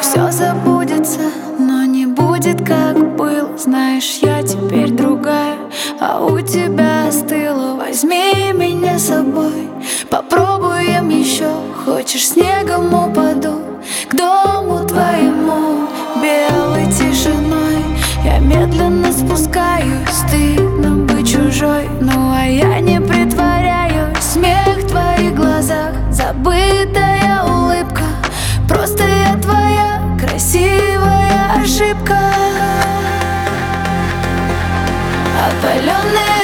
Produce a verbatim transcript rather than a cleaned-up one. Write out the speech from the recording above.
все забудется, но не будет, как было. Знаешь, я теперь другая, а у тебя остыло. Возьми меня с собой, попробуем еще. Хочешь, снегом упаду к дому твоему. Белой тишиной я медленно спускаюсь. Стыдно быть чужой, ну а я не притворяюсь. Смех в твоих глазах, забытая улыбка. Просто я твоя красивая ошибка. Опаленная